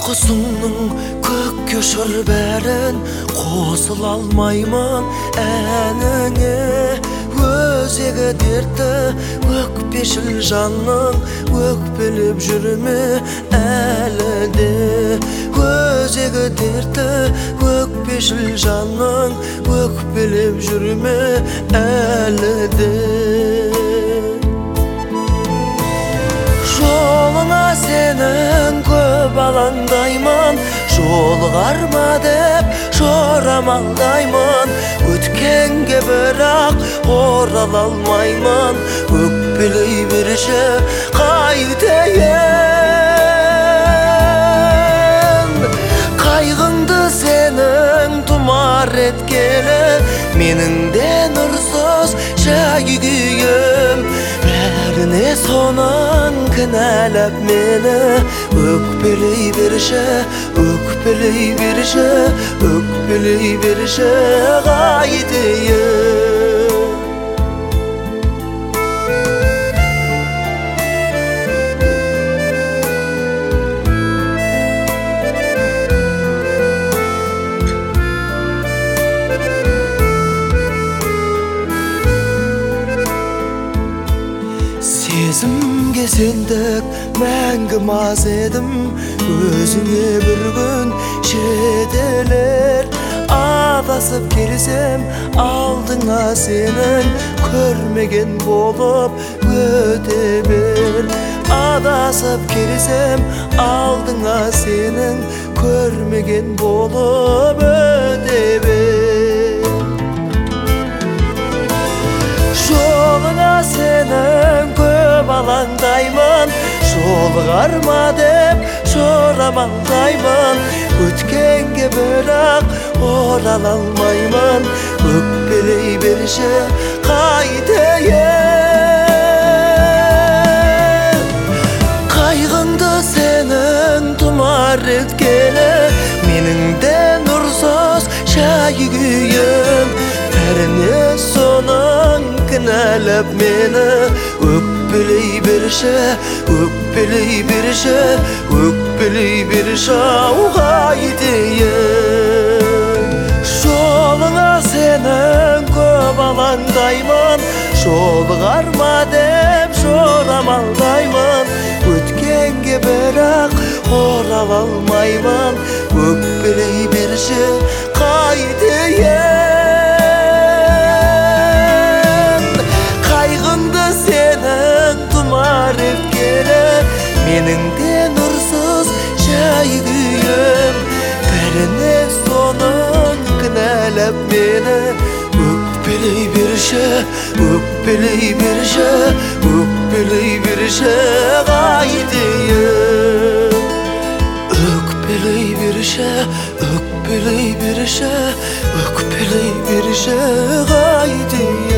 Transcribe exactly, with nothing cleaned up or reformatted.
Uykusungның көкке ұшыр бәрін қосыла алмаймын әніңе. Өзегі дерті өкпешіл жанның өкпелеп жүрме әлі де. Өзегі дерті өкпешіл жанның өкпелеп жүрме әлі де. Жолыңа сенің көп алаңдаймын, жолығарма деп жорамалдаймын. Өткенге бірақ орала алмаймын, өкпелей берші қайтейін. Қайғыңды сенің тұмар еткелі, менің де нұрсыз жай күйім. Бәріне сонан кінәлап мені, өкпелей берші, өкпелей берші, өкпелей берші қайтейін. Сезімге сендік мәңгі маз едім, өзіңе бір күн жетелер. Адасып келсем алдыңа сенің, көрмеген болып өте бер. Адасып келсем алдыңа сенің, көрмеген болып өте бер. Жолыңа сенің көп алаңдаймын, жолығарма деп жорамалдаймын. Өткенге бірақ орала алмаймын, өкпелей берші қайтейін. Қайғыңды сенің тұмар еткелі, менің де нұрсыз жай күйім. Бәріне соның кінәлап мені, өкпелей берші, өкпелей берші, өкпелей берші қайтейін. Жолыңа сенің көп алаңдаймын, жолығарма деп жорамалдаймын. Өткенге бірақ орала алмаймын, өкпелей берші қайтейін. Менің де нұрсыз жай күйім. Бәріне соның кінәлап мені, өкпелей берші, өкпелей берші, өкпелей берші қайтейін. Өкпелей берші, өкпелей берші, өкпелей берші қайтейін.